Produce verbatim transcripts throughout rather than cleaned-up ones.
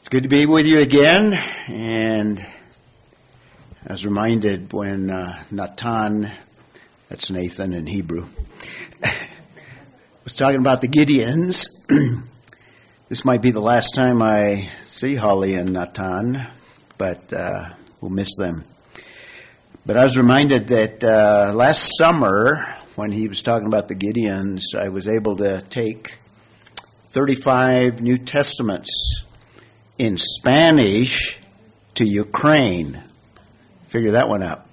Good to be with you again, and I was reminded when uh, Natan, that's Nathan in Hebrew, was talking about the Gideons. This might be the last time I see Holly and Natan, but uh, we'll miss them. But I was reminded that uh, last summer, when he was talking about the Gideons, I was able to take thirty-five New Testaments in Spanish to Ukraine. Figure that one out.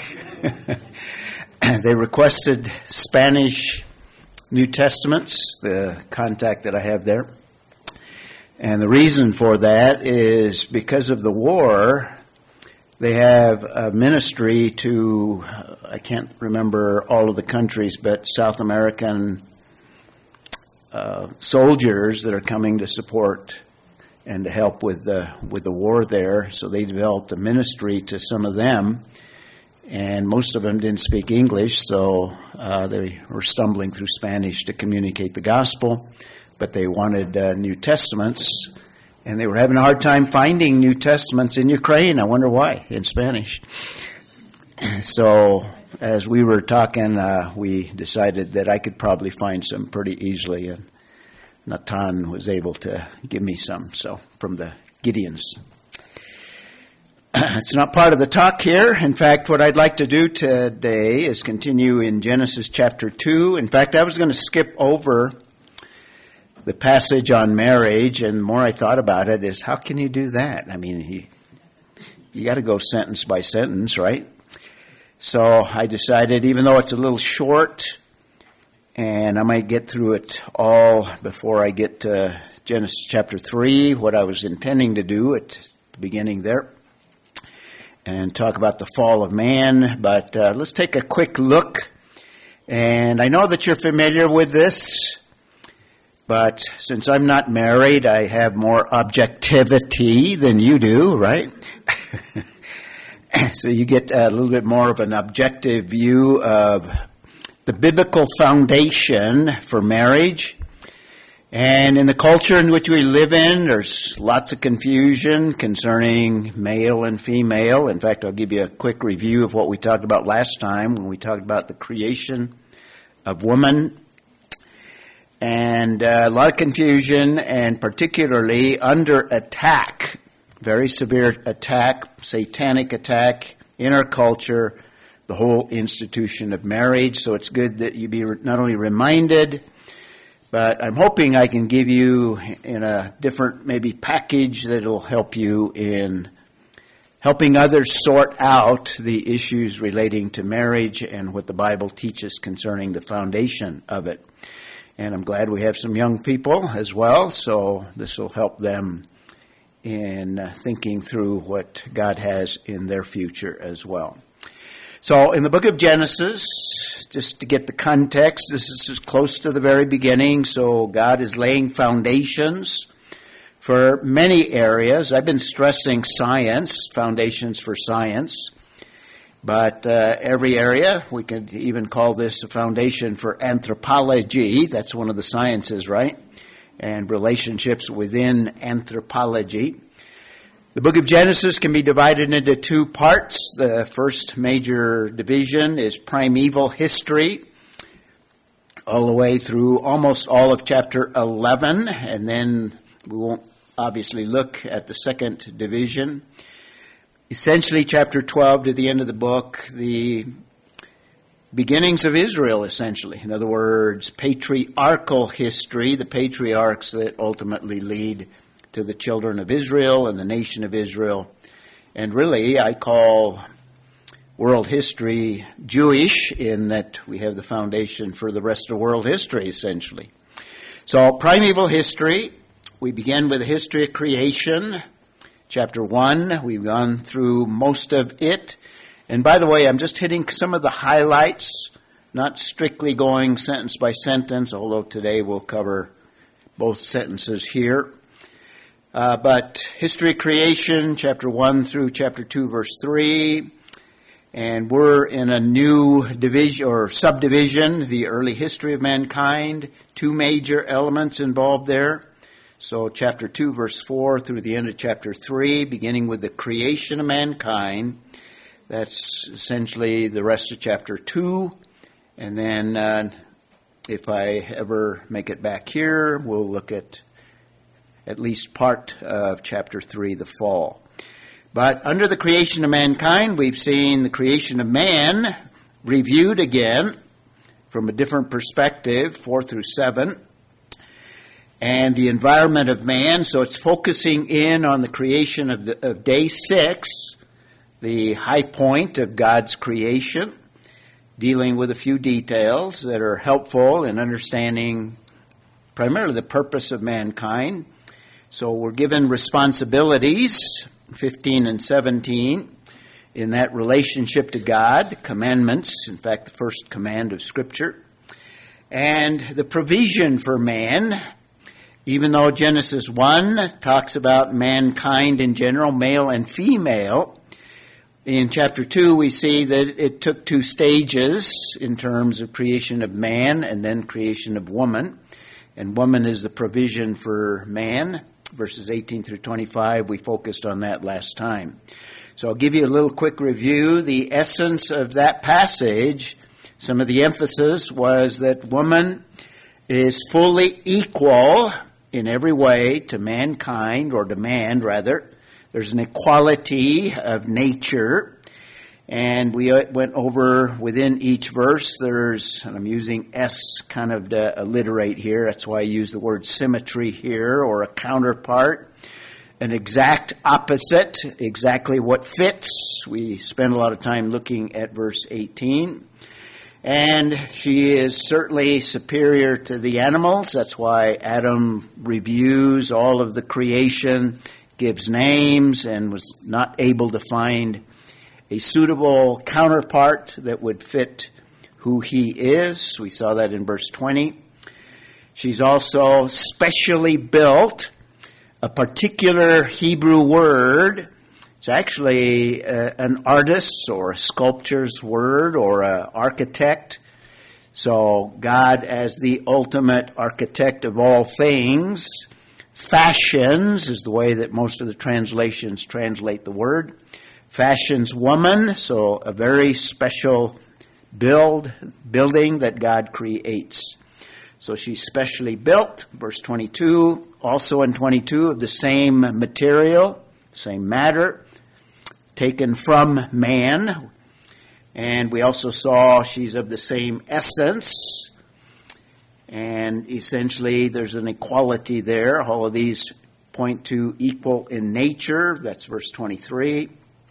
They requested Spanish New Testaments, the contact that I have there. And the reason for that is because of the war, they have a ministry to, I can't remember all of the countries, but South American uh, soldiers that are coming to support and to help with the with the war there. So they developed a ministry to some of them, and most of them didn't speak English, so uh, they were stumbling through Spanish to communicate the gospel, but they wanted uh, New Testaments, and they were having a hard time finding New Testaments in Ukraine. I wonder why, in Spanish. So as we were talking, uh, we decided that I could probably find some pretty easily, and Natan was able to give me some, so from the Gideons. It's not part of the talk here. In fact, what I'd like to do today is continue in Genesis chapter two. In fact, I was going to skip over the passage on marriage, and the more I thought about it is, how can you do that? I mean, you, you got to go sentence by sentence, right? So I decided, even though it's a little short, and I might get through it all before I get to Genesis chapter three, what I was intending to do at the beginning there, and talk about the fall of man. But uh, let's take a quick look. And I know that you're familiar with this, but since I'm not married, I have more objectivity than you do, right? So you get a little bit more of an objective view of the biblical foundation for marriage. And in the culture in which we live in, there's lots of confusion concerning male and female. In fact, I'll give you a quick review of what we talked about last time when we talked about the creation of woman. And uh, a lot of confusion, and particularly under attack, very severe attack, satanic attack in our culture, the whole institution of marriage. So it's good that you be not only reminded, but I'm hoping I can give you in a different maybe package that will help you in helping others sort out the issues relating to marriage and what the Bible teaches concerning the foundation of it. And I'm glad we have some young people as well, so this will help them in thinking through what God has in their future as well. So in the book of Genesis, just to get the context, this is close to the very beginning, so God is laying foundations for many areas. I've been stressing science, foundations for science, but uh, every area, we could even call this a foundation for anthropology. That's one of the sciences, right? And relationships within anthropology. The book of Genesis can be divided into two parts. The first major division is primeval history, all the way through almost all of chapter eleven, and then we won't obviously look at the second division. Essentially, chapter twelve to the end of the book, the beginnings of Israel, essentially. In other words, patriarchal history, the patriarchs that ultimately lead to the children of Israel and the nation of Israel. And really, I call world history Jewish in that we have the foundation for the rest of world history, essentially. So, primeval history, we begin with the history of creation. Chapter one, we've gone through most of it. And by the way, I'm just hitting some of the highlights, not strictly going sentence by sentence, although today we'll cover both sentences here. Uh, but history of creation, chapter one through chapter two, verse three. And we're in a new division or subdivision, the early history of mankind. Two major elements involved there. So chapter two, verse four through the end of chapter three, beginning with the creation of mankind. That's essentially the rest of chapter two. And then uh, if I ever make it back here, we'll look at at least part of chapter three, the fall. But under the creation of mankind, we've seen the creation of man reviewed again from a different perspective, four through seven. And the environment of man, so it's focusing in on the creation of, the, of day six, the high point of God's creation, dealing with a few details that are helpful in understanding primarily the purpose of mankind. So we're given responsibilities, fifteen and seventeen, in that relationship to God, commandments, in fact, the first command of Scripture, and the provision for man. Even though Genesis one talks about mankind in general, male and female, in chapter two we see that it took two stages in terms of creation of man and then creation of woman. And woman is the provision for man. Verses eighteen through twenty-five, we focused on that last time. So I'll give you a little quick review. The essence of that passage, some of the emphasis was that woman is fully equal in every way to mankind, or to man, rather. There's an equality of nature. And we went over within each verse, there's, and I'm using S kind of to alliterate here. That's why I use the word symmetry here, or a counterpart. An exact opposite, exactly what fits. We spent a lot of time looking at verse eighteen. And she is certainly superior to the animals. That's why Adam reviews all of the creation, gives names, and was not able to find a suitable counterpart that would fit who he is. We saw that in verse twenty. She's also specially built, a particular Hebrew word. It's actually uh, an artist's or a sculptor's word, or an architect. So God, as the ultimate architect of all things, fashions, is the way that most of the translations translate the word, fashions woman, so a very special build, building that God creates. So she's specially built, verse twenty-two, also in twenty-two, of the same material, same matter, taken from man. And we also saw she's of the same essence. And essentially there's an equality there. All of these point to equal in nature. That's verse twenty-three.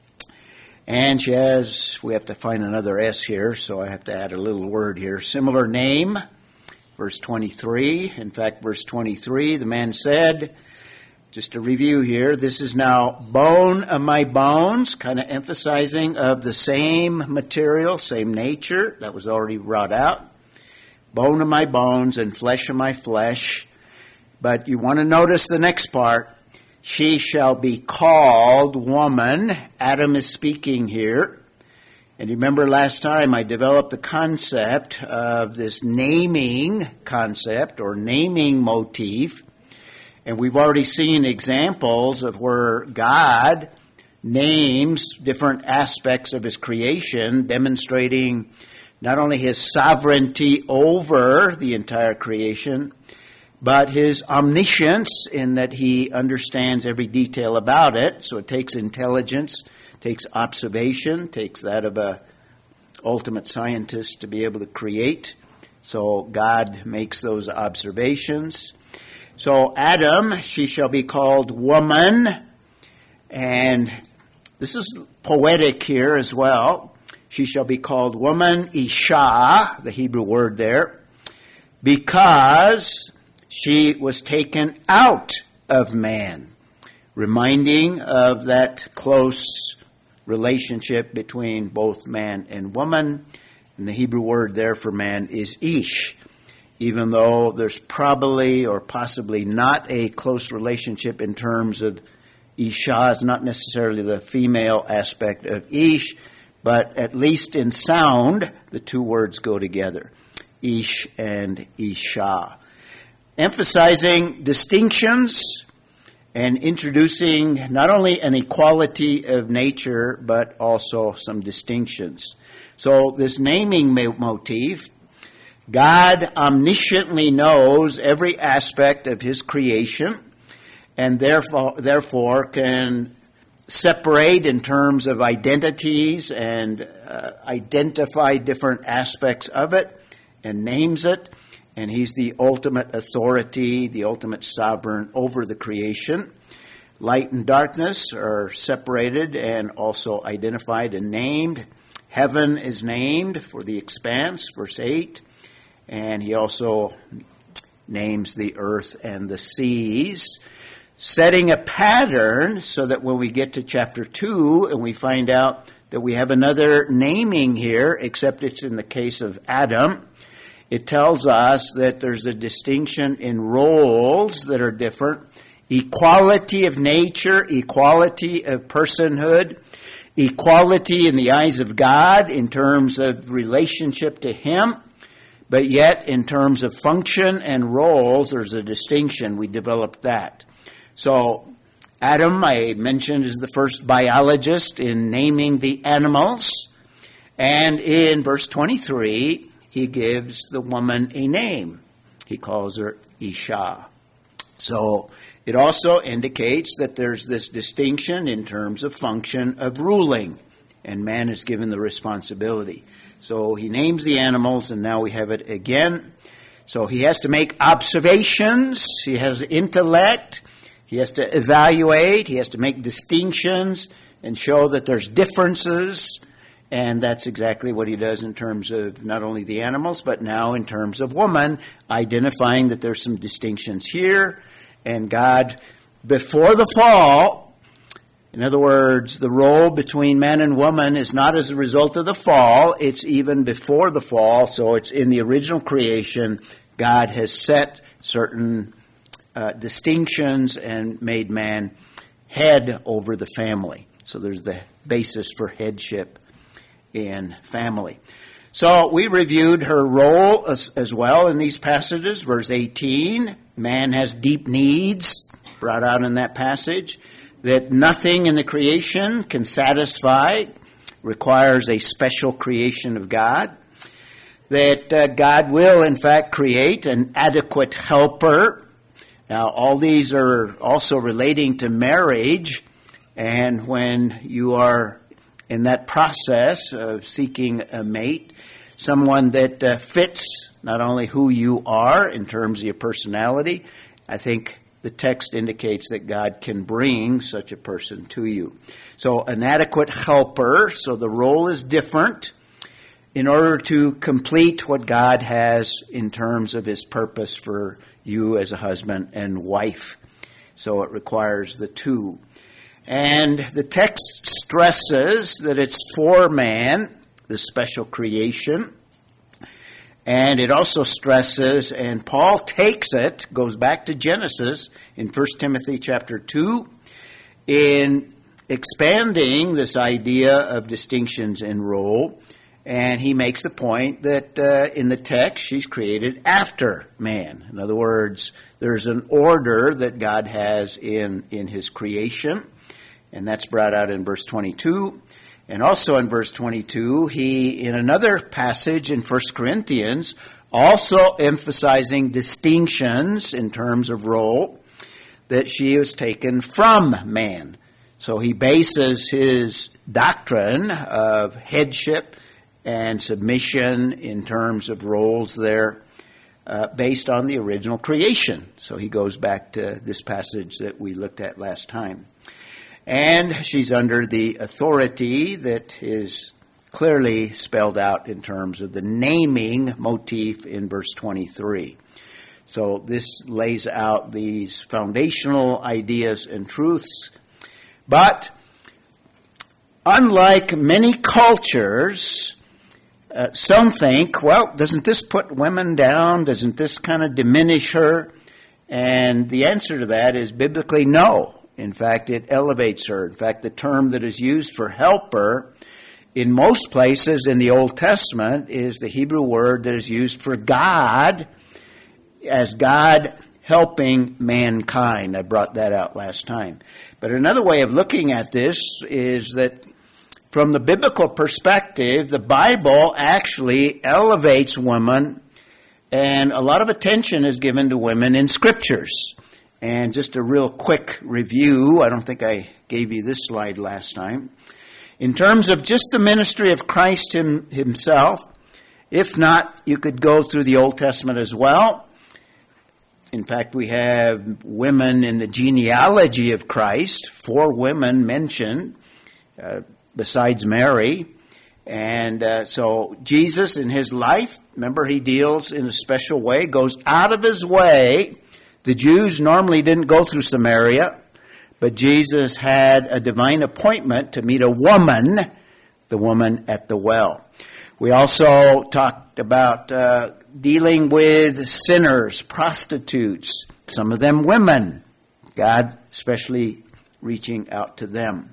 And she has, we have to find another S here, so I have to add a little word here. Similar name, verse twenty-three. In fact, verse twenty-three, the man said, just to review here, this is now bone of my bones, kind of emphasizing of the same material, same nature. That was already brought out. Bone of my bones and flesh of my flesh. But you want to notice the next part. She shall be called woman. Adam is speaking here. And you remember last time I developed the concept of this naming concept or naming motif. And we've already seen examples of where God names different aspects of his creation, demonstrating not only his sovereignty over the entire creation, but his omniscience in that he understands every detail about it. So it takes intelligence, takes observation, takes that of a ultimate scientist to be able to create. So God makes those observations. So Adam, she shall be called woman. And this is poetic here as well. She shall be called woman, Isha, the Hebrew word there, because she was taken out of man, reminding of that close relationship between both man and woman. And the Hebrew word there for man is Ish, even though there's probably or possibly not a close relationship in terms of Isha is not necessarily the female aspect of Ish, but at least in sound, the two words go together, Ish and Isha. emphasizing distinctions and introducing not only an equality of nature, but also some distinctions. So this naming motif, God omnisciently knows every aspect of his creation, and therefore, therefore can separate in terms of identities and uh, identify different aspects of it and names it. And he's the ultimate authority, the ultimate sovereign over the creation. Light and darkness are separated and also identified and named. Heaven is named for the expanse, verse eight. And he also names the earth and the seas, setting a pattern so that when we get to chapter two and we find out that we have another naming here, except it's in the case of Adam, it tells us that there's a distinction in roles that are different. Equality of nature, equality of personhood, equality in the eyes of God in terms of relationship to him, but yet in terms of function and roles, there's a distinction. We developed that. So Adam, I mentioned, is the first biologist in naming the animals. And in verse twenty-three, he gives the woman a name. He calls her Isha. So it also indicates that there's this distinction in terms of function of ruling, and man is given the responsibility. So he names the animals, and now we have it again. So he has to make observations. He has intellect. He has to evaluate. He has to make distinctions and show that there's differences. And that's exactly what he does in terms of not only the animals, but now in terms of woman, identifying that there's some distinctions here. And God, before the fall, in other words, the role between man and woman is not as a result of the fall, it's even before the fall. So it's in the original creation, God has set certain uh, distinctions and made man head over the family. So there's the basis for headship in family. So we reviewed her role as, as well in these passages. Verse eighteen, man has deep needs, brought out in that passage, that nothing in the creation can satisfy, requires a special creation of God, that uh, God will in fact create an adequate helper. Now all these are also relating to marriage, and when you are in that process of seeking a mate, someone that uh, fits not only who you are in terms of your personality, I think the text indicates that God can bring such a person to you. So an adequate helper, so the role is different in order to complete what God has in terms of his purpose for you as a husband and wife. So it requires the two. And the text stresses that it's for man, the special creation. And it also stresses, and Paul takes it, goes back to Genesis in First Timothy chapter two, in expanding this idea of distinctions in role. And he makes the point that uh, in the text, she's created after man. In other words, there's an order that God has in, in his creation. And that's brought out in verse twenty-two. And also in verse twenty-two, he, in another passage in First Corinthians, also emphasizing distinctions in terms of role, that she was taken from man. So he bases his doctrine of headship and submission in terms of roles there uh, based on the original creation. So he goes back to this passage that we looked at last time. And she's under the authority that is clearly spelled out in terms of the naming motif in verse twenty-three. So this lays out these foundational ideas and truths. But unlike many cultures, uh, some think, well, doesn't this put women down? Doesn't this kind of diminish her? And the answer to that is biblically no. In fact, it elevates her. In fact, the term that is used for helper in most places in the Old Testament is the Hebrew word that is used for God, as God helping mankind. I brought that out last time. But another way of looking at this is that from the biblical perspective, the Bible actually elevates women, and a lot of attention is given to women in scriptures. And just a real quick review, I don't think I gave you this slide last time. In terms of just the ministry of Christ him, himself, if not, you could go through the Old Testament as well. In fact, we have women in the genealogy of Christ, four women mentioned, uh, besides Mary. And uh, so Jesus in his life, remember, he deals in a special way, goes out of his way. The Jews normally didn't go through Samaria, but Jesus had a divine appointment to meet a woman, the woman at the well. We also talked about uh, dealing with sinners, prostitutes, some of them women, God especially reaching out to them.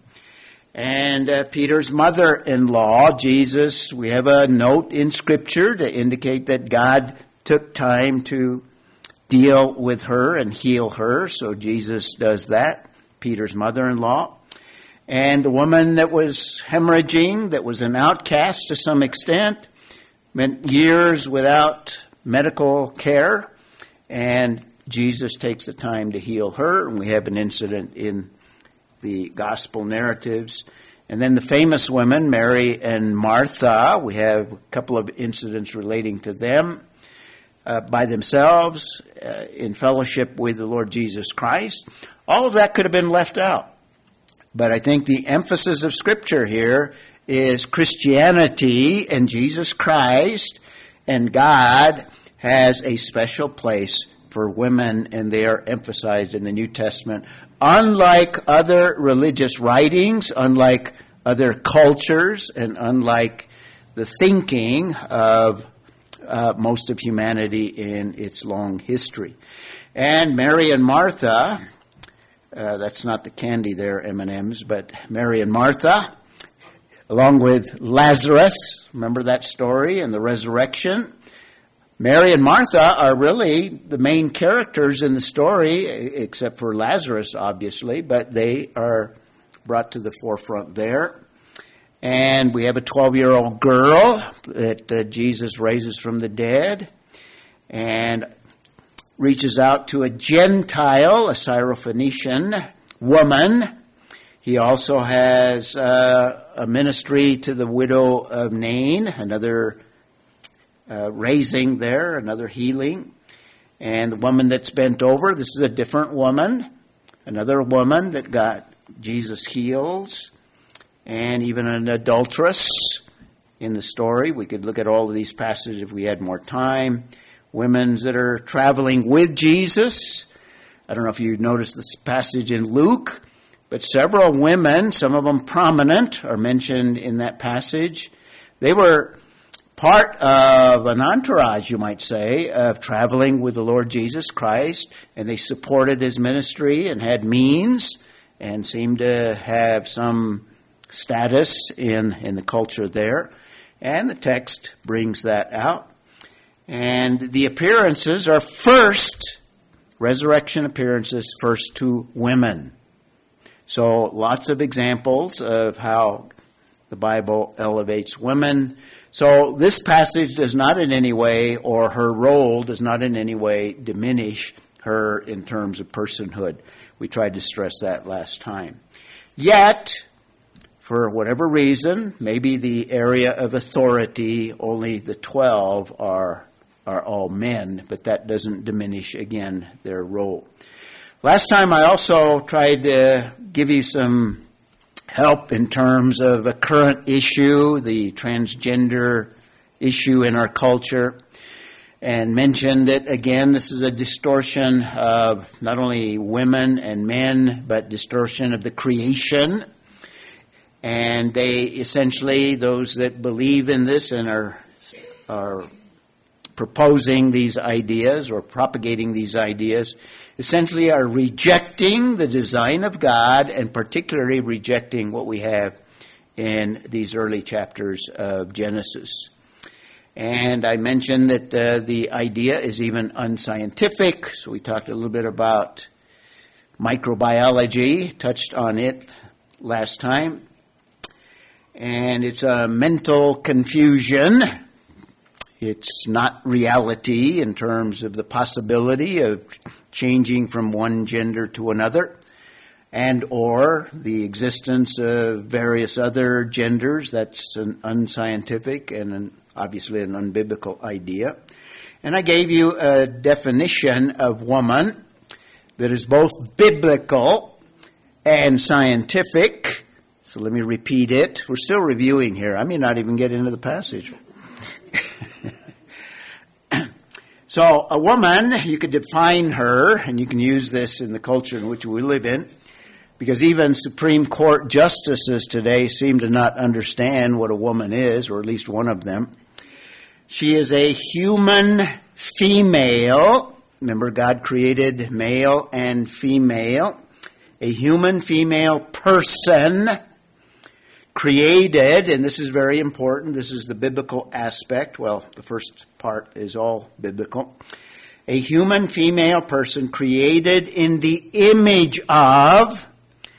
And uh, Peter's mother-in-law, Jesus, we have a note in Scripture to indicate that God took time to deal with her and heal her. So Jesus does that, Peter's mother-in-law. And the woman that was hemorrhaging, that was an outcast to some extent, went years without medical care. And Jesus takes the time to heal her. And we have an incident in the gospel narratives. And then the famous women, Mary and Martha, we have a couple of incidents relating to them. Uh, by themselves, uh, in fellowship with the Lord Jesus Christ. All of that could have been left out. But I think the emphasis of Scripture here is Christianity and Jesus Christ, and God has a special place for women, and they are emphasized in the New Testament. Unlike other religious writings, unlike other cultures, and unlike the thinking of Uh, most of humanity in its long history. And Mary and Martha, uh, that's not the candy there, M and M's, but Mary and Martha, along with Lazarus, remember that story and the resurrection? Mary and Martha are really the main characters in the story, except for Lazarus, obviously, but they are brought to the forefront there. And we have a twelve-year-old girl that uh, Jesus raises from the dead and reaches out to a Gentile, a Syrophoenician woman. He also has uh, a ministry to the widow of Nain, another uh, raising there, another healing. And the woman that's bent over, this is a different woman, another woman that got Jesus heals. And even an adulteress in the story. We could look at all of these passages if we had more time. Women that are traveling with Jesus. I don't know if you noticed this passage in Luke, but several women, some of them prominent, are mentioned in that passage. They were part of an entourage, you might say, of traveling with the Lord Jesus Christ, and they supported his ministry and had means and seemed to have some status in, in the culture there. And the text brings that out. And the appearances are first, resurrection appearances, first to women. So lots of examples of how the Bible elevates women. So this passage does not in any way, or her role does not in any way diminish her in terms of personhood. We tried to stress that last time. Yet, for whatever reason, maybe the area of authority, only the twelve are are all men, but that doesn't diminish, again, their role. Last time I also tried to give you some help in terms of a current issue, the transgender issue in our culture, and mentioned that, again, this is a distortion of not only women and men, but distortion of the creation. And they essentially, those that believe in this and are are proposing these ideas or propagating these ideas, essentially are rejecting the design of God, and particularly rejecting what we have in these early chapters of Genesis. And I mentioned that uh, the idea is even unscientific. So we talked a little bit about microbiology, touched on it last time. And it's a mental confusion. It's not reality in terms of the possibility of changing from one gender to another, and or the existence of various other genders. That's an unscientific and an, obviously an unbiblical idea. And I gave you a definition of woman that is both biblical and scientific. So let me repeat it. We're still reviewing here. I may not even get into the passage. So a woman, you could define her, and you can use this in the culture in which we live in, because even Supreme Court justices today seem to not understand what a woman is, or at least one of them. She is a human female. Remember, God created male and female. A human female person created, and this is very important, this is the biblical aspect. Well, the first part is all biblical. A human female person created in the image of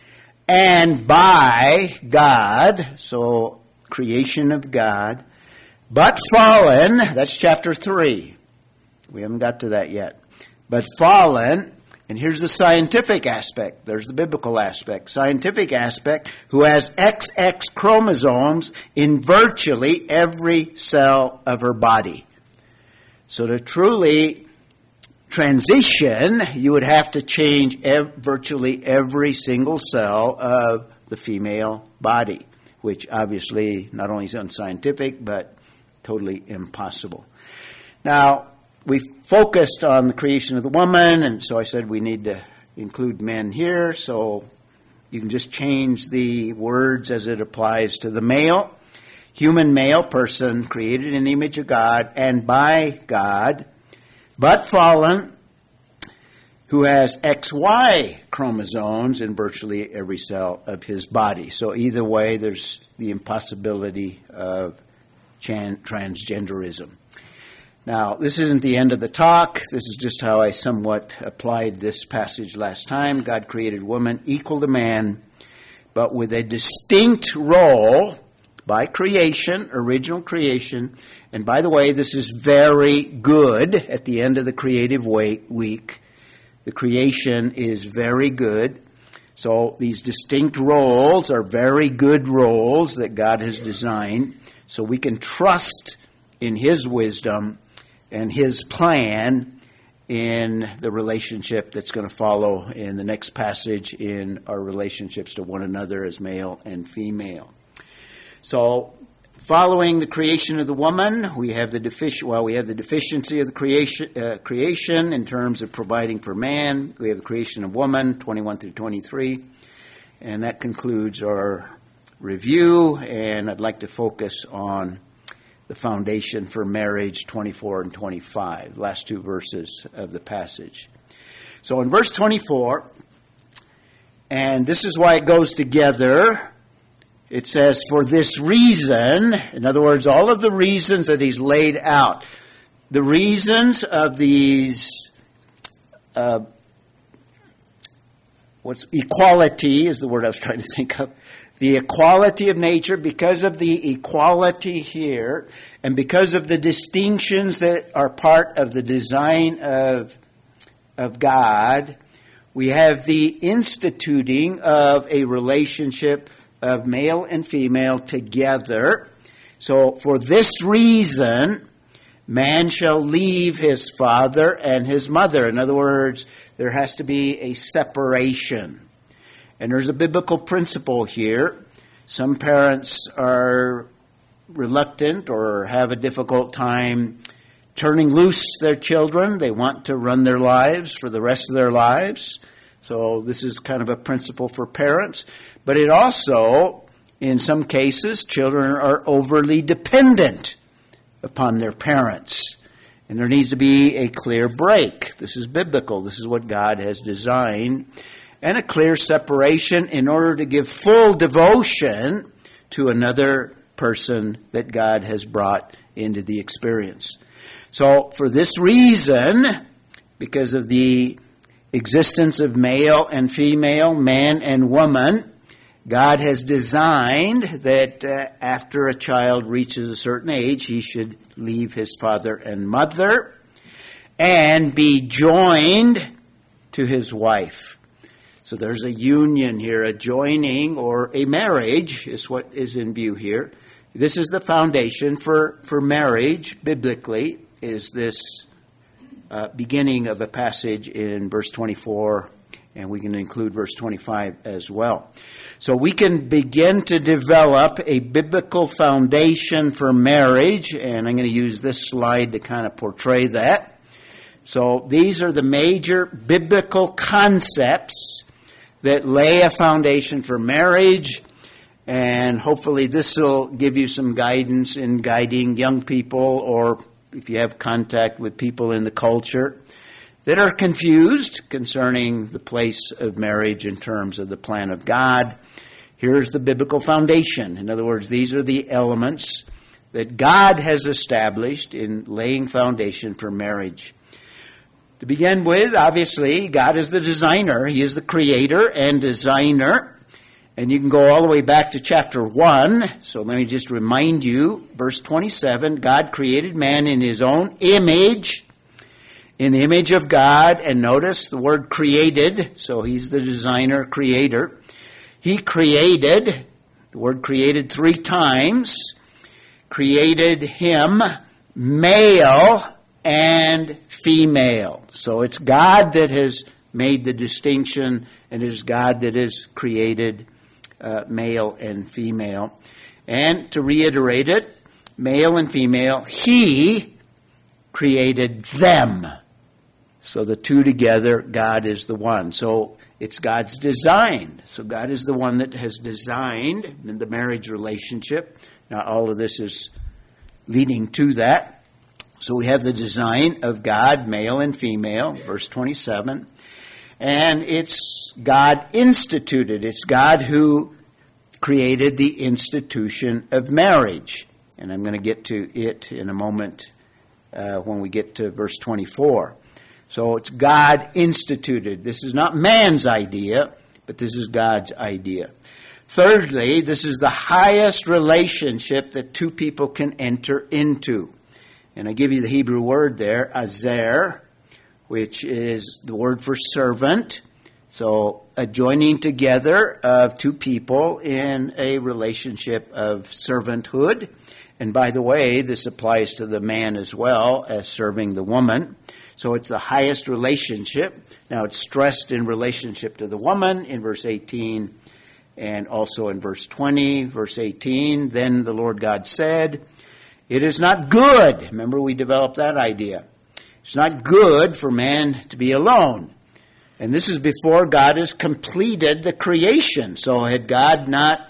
and by God, so creation of God, but fallen, that's chapter three. We haven't got to that yet. But fallen, and here's the scientific aspect. There's the biblical aspect. Scientific aspect, who has X X chromosomes in virtually every cell of her body. So to truly transition, you would have to change ev- virtually every single cell of the female body, which obviously not only is unscientific, but totally impossible. Now, we focused on the creation of the woman, and so I said we need to include men here, so you can just change the words as it applies to the male. Human male person created in the image of God and by God, but fallen, who has X Y chromosomes in virtually every cell of his body. So either way, there's the impossibility of chan- transgenderism. Now, this isn't the end of the talk. This is just how I somewhat applied this passage last time. God created woman equal to man, but with a distinct role by creation, original creation. And by the way, this is very good at the end of the creative week. The creation is very good. So these distinct roles are very good roles that God has designed. So we can trust in His wisdom and His plan in the relationship that's going to follow in the next passage in our relationships to one another as male and female. So, following the creation of the woman, we have the defici- well, we have the deficiency of the creation uh, creation in terms of providing for man. We have the creation of woman, twenty-one through twenty-three, and that concludes our review. And I'd like to focus on the foundation for marriage, twenty-four and twenty-five, last two verses of the passage. So in verse twenty-four, and this is why it goes together, it says, for this reason, in other words, all of the reasons that he's laid out, the reasons of these, uh, what's equality is the word I was trying to think of, the equality of nature, because of the equality here, and because of the distinctions that are part of the design of, of God, we have the instituting of a relationship of male and female together. So for this reason, man shall leave his father and his mother. In other words, there has to be a separation. And there's a biblical principle here. Some parents are reluctant or have a difficult time turning loose their children. They want to run their lives for the rest of their lives. So this is kind of a principle for parents. But it also, in some cases, children are overly dependent upon their parents. And there needs to be a clear break. This is biblical. This is what God has designed. And a clear separation in order to give full devotion to another person that God has brought into the experience. So for this reason, because of the existence of male and female, man and woman, God has designed that uh, after a child reaches a certain age, he should leave his father and mother and be joined to his wife. So there's a union here, a joining or a marriage is what is in view here. This is the foundation for, for marriage, biblically, is this uh, beginning of a passage in verse twenty-four, and we can include verse twenty-five as well. So we can begin to develop a biblical foundation for marriage, and I'm going to use this slide to kind of portray that. So these are the major biblical concepts that lay a foundation for marriage, and hopefully this will give you some guidance in guiding young people, or if you have contact with people in the culture that are confused concerning the place of marriage in terms of the plan of God. Here's the biblical foundation. In other words, these are the elements that God has established in laying foundation for marriage. To begin with, obviously, God is the designer. He is the creator and designer. And you can go all the way back to chapter one. So let me just remind you, verse twenty-seven, God created man in his own image, in the image of God. And notice the word created. So he's the designer, creator. He created, the word created three times, created him, male and female. So it's God that has made the distinction, and it is God that has created uh, male and female. And to reiterate it, male and female, he created them. So the two together, God is the one. So it's God's design. So God is the one that has designed the marriage relationship. Now all of this is leading to that. So we have the design of God, male and female, verse twenty-seven. And it's God instituted. It's God who created the institution of marriage. And I'm going to get to it in a moment uh, when we get to verse twenty-four. So it's God instituted. This is not man's idea, but this is God's idea. Thirdly, this is the highest relationship that two people can enter into. And I give you the Hebrew word there, azer, which is the word for servant. So a joining together of two people in a relationship of servanthood. And by the way, this applies to the man as well as serving the woman. So it's the highest relationship. Now it's stressed in relationship to the woman in verse eighteen and also in verse twenty. Verse eighteen, then the Lord God said, it is not good. Remember, we developed that idea. It's not good for man to be alone. And this is before God has completed the creation. So had God not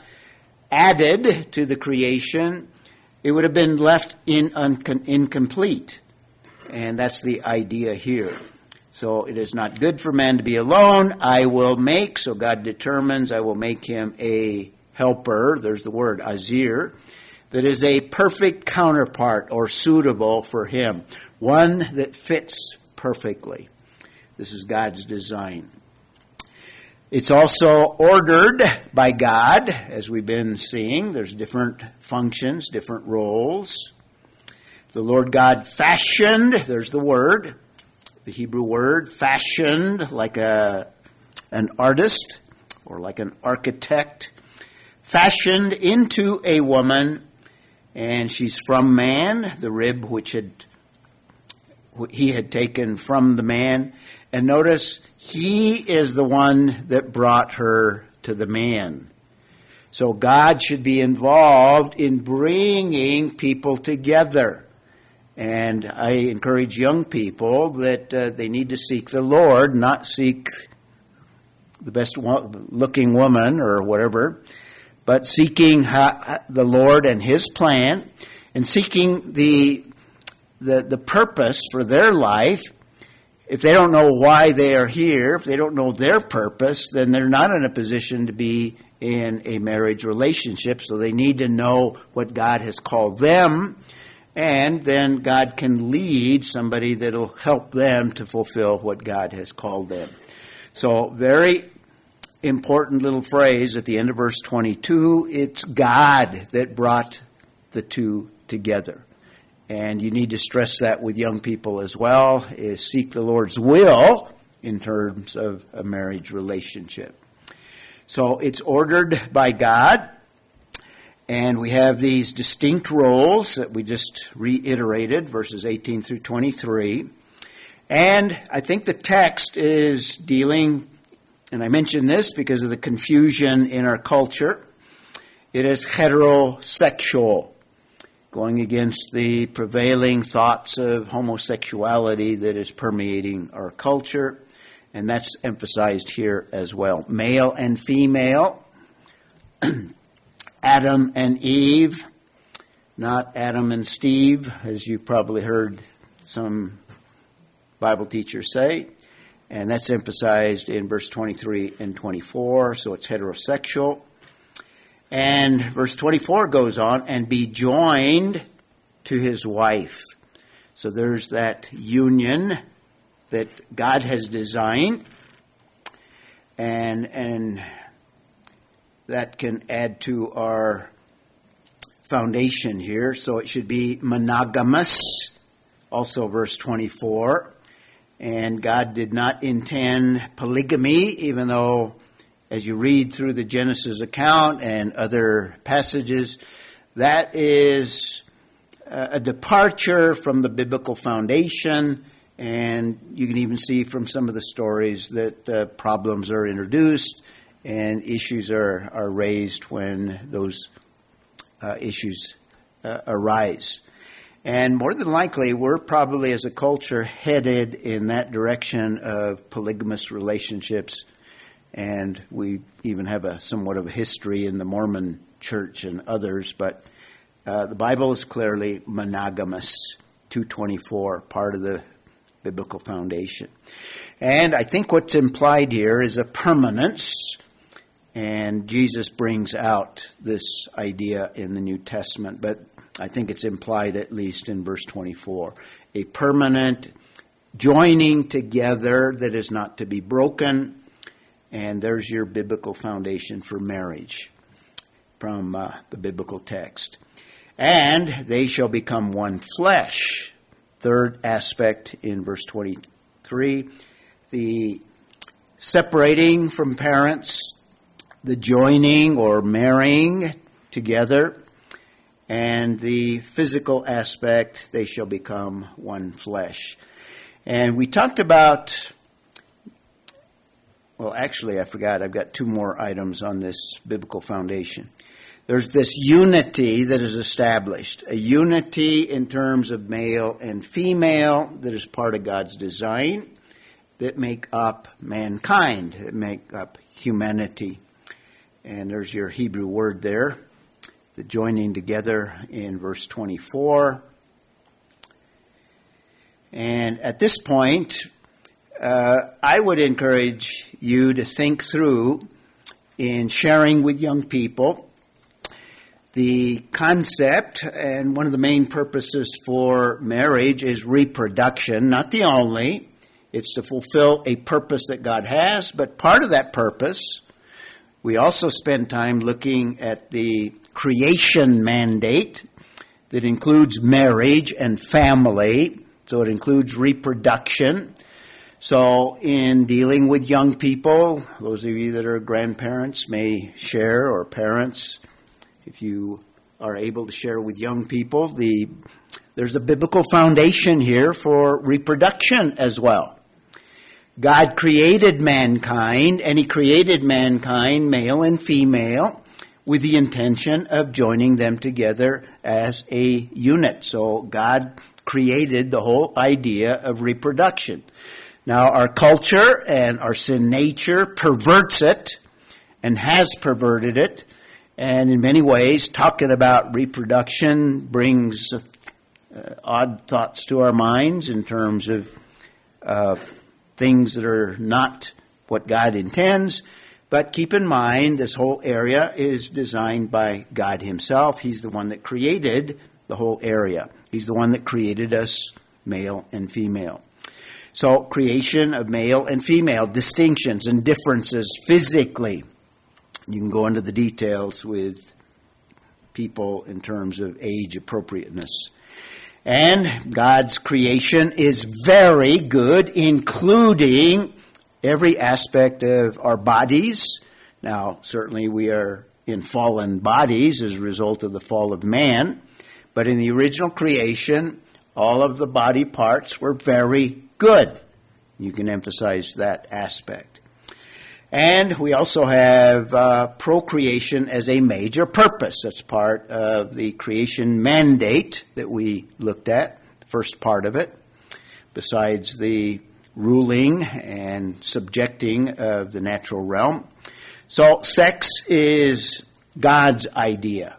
added to the creation, it would have been left in un- incomplete. And that's the idea here. So it is not good for man to be alone. I will make, so God determines, I will make him a helper. There's the word, azir. That is a perfect counterpart or suitable for him. One that fits perfectly. This is God's design. It's also ordered by God, as we've been seeing. There's different functions, different roles. The Lord God fashioned, there's the word, the Hebrew word, fashioned like a an artist or like an architect, fashioned into a woman. And she's from man, the rib which had he had taken from the man. And notice, he is the one that brought her to the man. So God should be involved in bringing people together. And I encourage young people that uh, they need to seek the Lord, not seek the best looking woman or whatever, but seeking the Lord and His plan, and seeking the, the the purpose for their life. If they don't know why they are here, if they don't know their purpose, then they're not in a position to be in a marriage relationship. So they need to know what God has called them And then God can lead somebody that will help them to fulfill what God has called them. So very important little phrase at the end of verse twenty-two. It's God that brought the two together. And you need to stress that with young people as well, is seek the Lord's will in terms of a marriage relationship. So it's ordered by God. And we have these distinct roles that we just reiterated, verses eighteen through twenty-three. And I think the text is dealing, and I mention this because of the confusion in our culture, it is heterosexual, going against the prevailing thoughts of homosexuality that is permeating our culture. And that's emphasized here as well. Male and female. Adam and Eve, not Adam and Steve, as you probably heard some Bible teachers say. And that's emphasized in verse twenty-three and twenty-four, so it's heterosexual. And verse twenty-four goes on, and be joined to his wife. So there's that union that God has designed. And, and that can add to our foundation here. So it should be monogamous, also verse twenty-four. And God did not intend polygamy, even though as you read through the Genesis account and other passages, that is a departure from the biblical foundation. And you can even see from some of the stories that uh, problems are introduced and issues are, are raised when those uh, issues uh, arise. And more than likely, we're probably as a culture headed in that direction of polygamous relationships. And we even have a somewhat of a history in the Mormon church and others. But uh, the Bible is clearly monogamous, two twenty-four, part of the biblical foundation. And I think what's implied here is a permanence. And Jesus brings out this idea in the New Testament, but I think it's implied at least in verse twenty-four. A permanent joining together that is not to be broken. And there's your biblical foundation for marriage from uh, the biblical text. And they shall become one flesh. Third aspect in verse twenty-three. The separating from parents, the joining or marrying together, and the physical aspect, they shall become one flesh. And we talked about, well, actually, I forgot. I've got two more items on this biblical foundation. There's this unity that is established, a unity in terms of male and female that is part of God's design that make up mankind, that make up humanity. And there's your Hebrew word there, the joining together in verse twenty-four. And at this point, uh, I would encourage you to think through in sharing with young people the concept, and one of the main purposes for marriage is reproduction, not the only. It's to fulfill a purpose that God has, but part of that purpose, we also spend time looking at the creation mandate that includes marriage and family, so it includes reproduction. So in dealing with young people, those of you that are grandparents may share, or parents, if you are able to share with young people, the there's a biblical foundation here for reproduction as well. God created mankind, and he created mankind, male and female, with the intention of joining them together as a unit. So God created the whole idea of reproduction. Now, our culture and our sin nature perverts it and has perverted it. And in many ways, talking about reproduction brings uh, odd thoughts to our minds in terms of uh, things that are not what God intends. But keep in mind, this whole area is designed by God himself. He's the one that created the whole area. He's the one that created us male and female. So creation of male and female, distinctions and differences physically. You can go into the details with people in terms of age appropriateness. And God's creation is very good, including every aspect of our bodies. Now, certainly we are in fallen bodies as a result of the fall of man. But in the original creation, all of the body parts were very good. You can emphasize that aspect. And we also have uh, procreation as a major purpose. That's part of the creation mandate that we looked at, the first part of it, besides the ruling and subjecting of the natural realm. So sex is God's idea.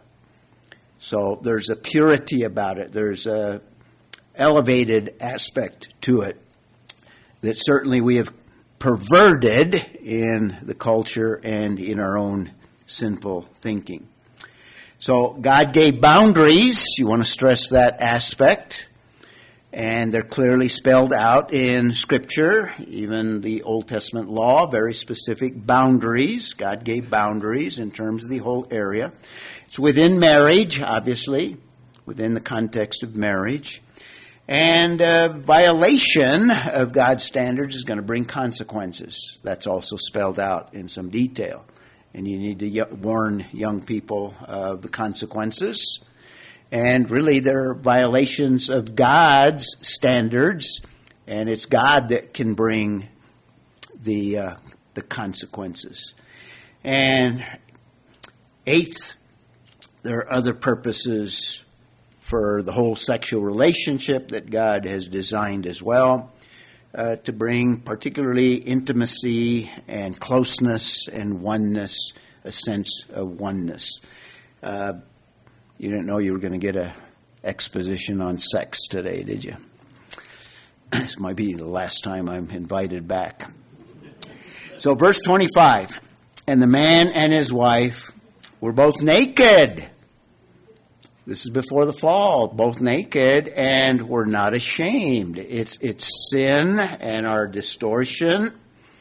So there's a purity about it. There's a elevated aspect to it that certainly we have perverted in the culture and in our own sinful thinking. So God gave boundaries. You want to stress that aspect. And they're clearly spelled out in Scripture, even the Old Testament law, very specific boundaries. God gave boundaries in terms of the whole area. It's within marriage, obviously, within the context of marriage. And uh, violation of God's standards is going to bring consequences. That's also spelled out in some detail. And you need to y- warn young people of the consequences. And really, they're violations of God's standards, and it's God that can bring the uh, the consequences. And eighth, there are other purposes for the whole sexual relationship that God has designed as well, uh, to bring particularly intimacy and closeness and oneness, a sense of oneness. Uh, You didn't know you were going to get an exposition on sex today, did you? This might be the last time I'm invited back. So verse twenty-five, and the man and his wife were both naked. This is before the fall, both naked and were not ashamed. It's, it's sin and our distortion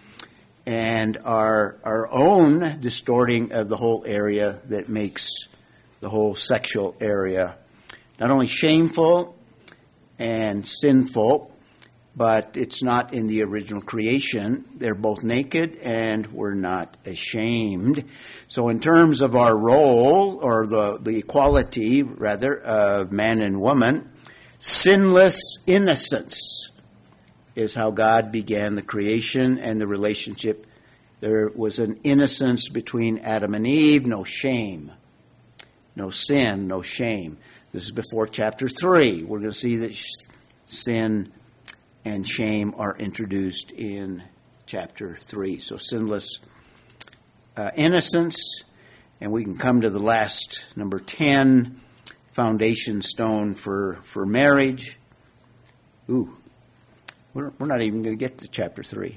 and our, our own distorting of the whole area that makes the whole sexual area not only shameful and sinful, but it's not in the original creation. They're both naked and were not ashamed. So in terms of our role, or the, the equality, rather, of man and woman, sinless innocence is how God began the creation and the relationship. There was an innocence between Adam and Eve, no shame. No sin, no shame. This is before chapter three. We're going to see that sin and shame are introduced in chapter three. So sinless uh, innocence. And we can come to the last, number ten, foundation stone for, for marriage. Ooh, we're, we're not even going to get to chapter three.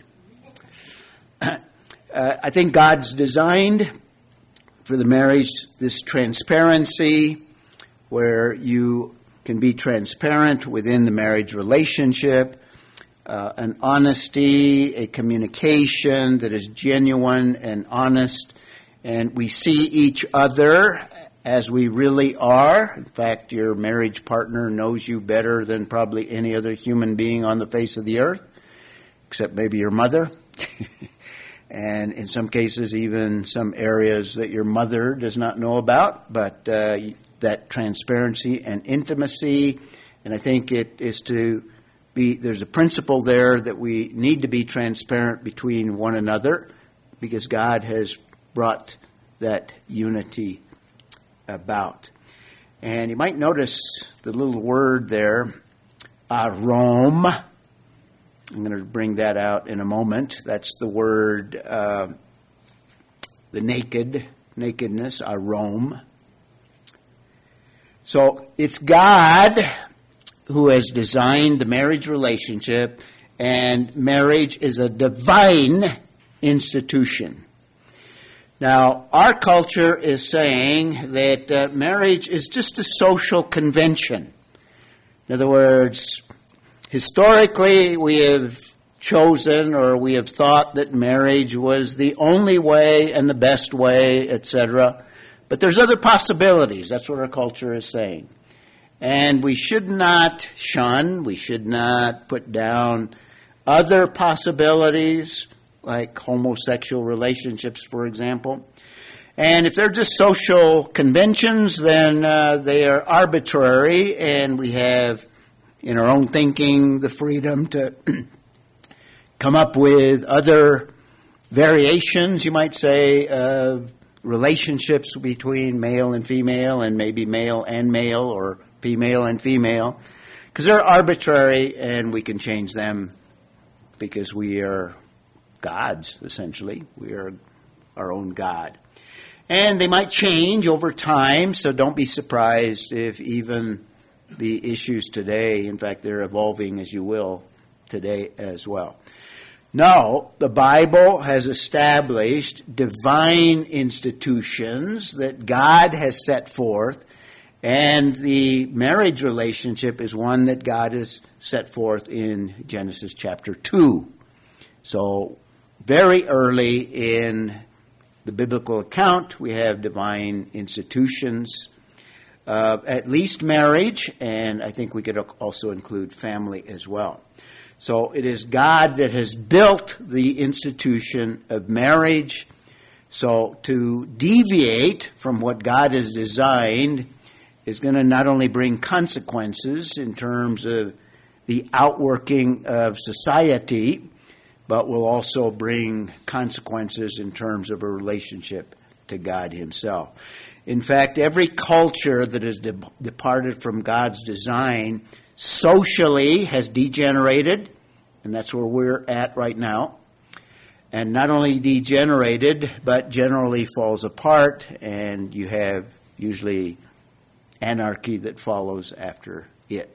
uh, I think God's designed for the marriage this transparency, where you can be transparent within the marriage relationship, uh, an honesty, a communication that is genuine and honest, and we see each other as we really are. In fact, your marriage partner knows you better than probably any other human being on the face of the earth, except maybe your mother. And in some cases, even some areas that your mother does not know about, but uh, that transparency and intimacy. And I think it is to be, there's a principle there that we need to be transparent between one another, because God has brought that unity about. And you might notice the little word there, arom. I'm going to bring that out in a moment. That's the word, uh, the naked, nakedness, arom. So it's God who has designed the marriage relationship, and marriage is a divine institution. Now, our culture is saying that uh, marriage is just a social convention. In other words, historically we have chosen or we have thought that marriage was the only way and the best way, et cetera. But there's other possibilities. That's what our culture is saying. And we should not shun, we should not put down other possibilities, like homosexual relationships, for example. And if they're just social conventions, then uh, they are arbitrary, and we have, in our own thinking, the freedom to come up with other variations, you might say, of relationships between male and female, and maybe male and male, or female and female, because they're arbitrary, and we can change them because we are gods, essentially. We are our own God. And they might change over time, so don't be surprised if even the issues today, in fact, they're evolving, as you will, today as well. No, the Bible has established divine institutions that God has set forth, and the marriage relationship is one that God has set forth in Genesis chapter two. So, very early in the biblical account, we have divine institutions, uh, at least marriage, and I think we could also include family as well. So it is God that has built the institution of marriage. So to deviate from what God has designed is going to not only bring consequences in terms of the outworking of society, but will also bring consequences in terms of a relationship to God himself. In fact, every culture that has de- departed from God's design socially has degenerated, and that's where we're at right now. And not only degenerated, but generally falls apart, and you have usually anarchy that follows after it.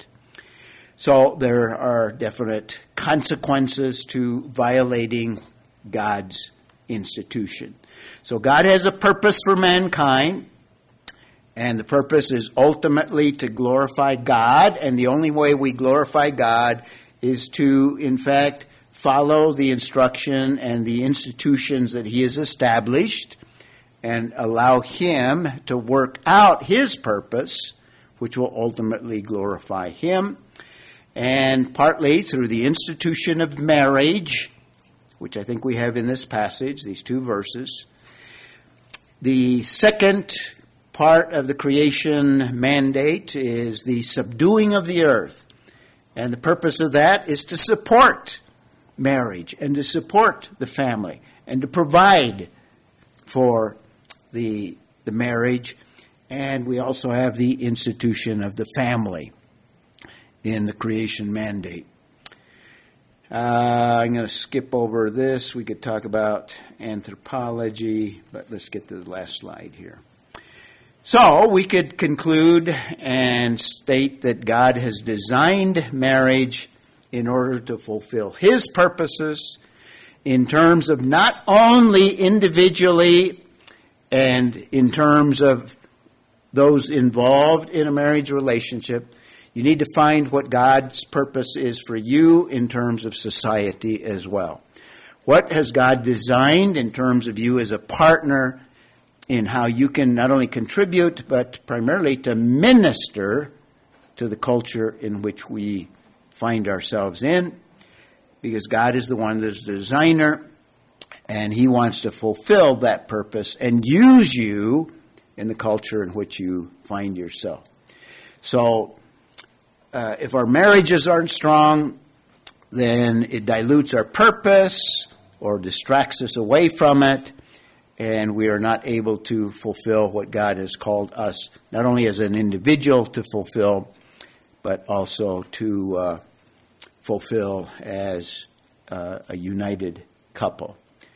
So there are definite consequences to violating God's institution. So God has a purpose for mankind, and the purpose is ultimately to glorify God, and the only way we glorify God is to, in fact, follow the instruction and the institutions that he has established and allow him to work out his purpose, which will ultimately glorify him. And partly through the institution of marriage, which I think we have in this passage, these two verses. The second part of the creation mandate is the subduing of the earth. And the purpose of that is to support marriage and to support the family and to provide for the, the marriage. And we also have the institution of the family in the creation mandate. Uh, I'm going to skip over this. We could talk about anthropology, but let's get to the last slide here. So we could conclude and state that God has designed marriage in order to fulfill his purposes in terms of not only individually and in terms of those involved in a marriage relationship. You need to find what God's purpose is for you in terms of society as well. What has God designed in terms of you as a partner in how you can not only contribute, but primarily to minister to the culture in which we find ourselves in? Because God is the one that's the designer, and he wants to fulfill that purpose and use you in the culture in which you find yourself. So, Uh, if our marriages aren't strong, then it dilutes our purpose or distracts us away from it, and we are not able to fulfill what God has called us, not only as an individual to fulfill, but also to uh, fulfill as uh, a united couple.